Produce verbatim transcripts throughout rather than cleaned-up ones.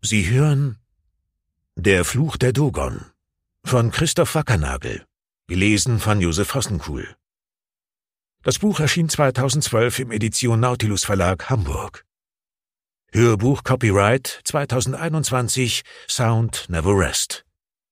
Sie hören Der Fluch der Dogon von Christoph Wackernagel, gelesen von Josef Hossenkuhl. Das Buch erschien zweitausendzwölf im Edition Nautilus Verlag, Hamburg. Hörbuch Copyright zweitausendeinundzwanzig Sound Never Rest.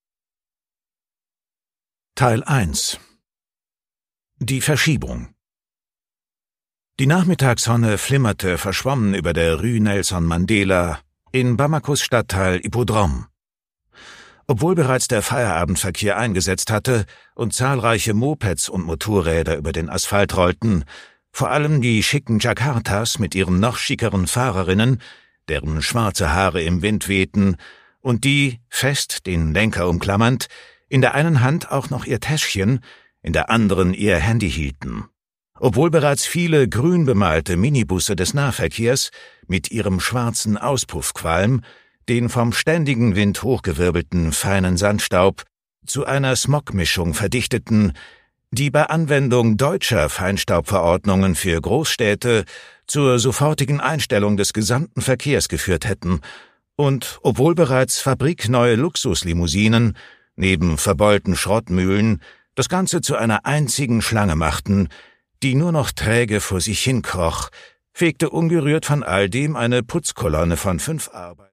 Teil eins. Die Verschiebung. Die Nachmittagssonne flimmerte verschwommen über der Rue Nelson Mandela in Bamakos Stadtteil Hippodrome. Obwohl bereits der Feierabendverkehr eingesetzt hatte und zahlreiche Mopeds und Motorräder über den Asphalt rollten, vor allem die schicken Jakartas mit ihren noch schickeren Fahrerinnen, deren schwarze Haare im Wind wehten und die, fest den Lenker umklammernd, in der einen Hand auch noch ihr Täschchen, in der anderen ihr Handy hielten. Obwohl bereits viele grün bemalte Minibusse des Nahverkehrs mit ihrem schwarzen Auspuffqualm den vom ständigen Wind hochgewirbelten feinen Sandstaub zu einer Smogmischung verdichteten, die bei Anwendung deutscher Feinstaubverordnungen für Großstädte zur sofortigen Einstellung des gesamten Verkehrs geführt hätten, und obwohl bereits fabrikneue Luxuslimousinen neben verbeulten Schrottmühlen das Ganze zu einer einzigen Schlange machten, die nur noch träge vor sich hinkroch, fegte ungerührt von all dem eine Putzkolonne von fünf Arbeitern